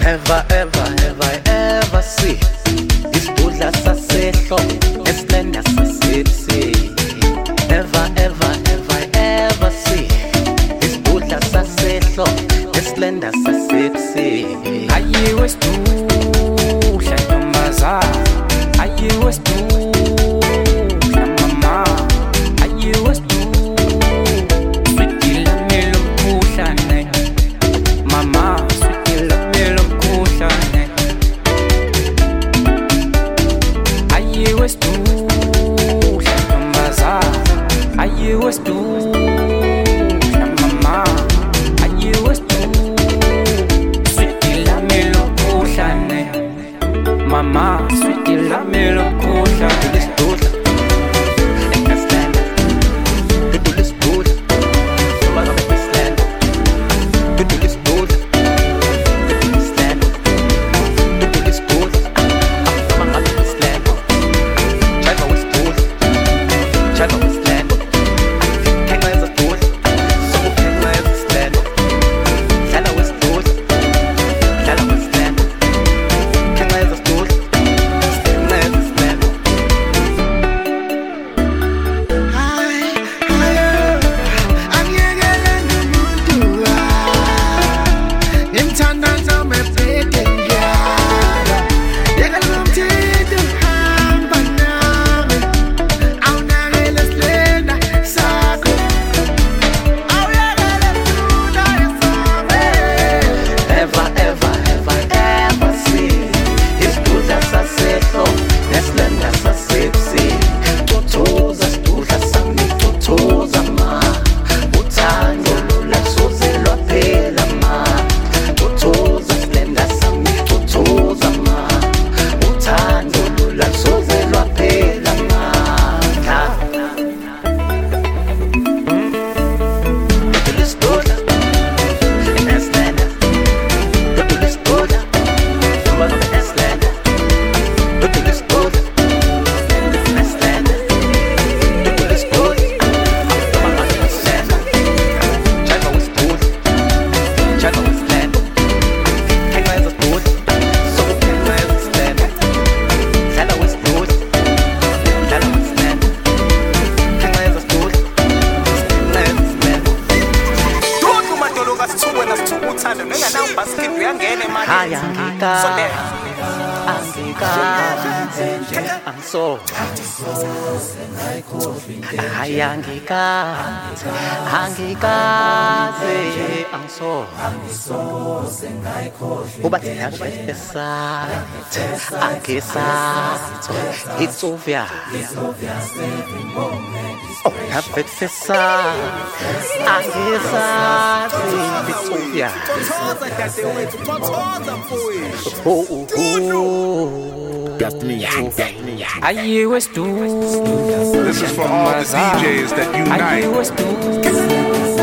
Have I ever seen isidudla sasehlo esplenda sasepsi? Have I ever seen isidudla sasehlo esplenda sasepsi? Ayiwe isidudla ntombazana, ayiwe isidudla mama, ayiwe isidudla switila melo mkhuhlane mama. You was do mama, and you was do sweetie la melo kushane mama, sweetie la melo kushane. This good, and that's land. You do this good, you wanna make this land. You do this good, you do this land. You do this good, I'm gonna make this land. China was good, China was land. Angikaze angisoze ubathi angisathi it's obvious oh angisathi it's obvious Ayiwe isidudla. This is for all the DJs that unite.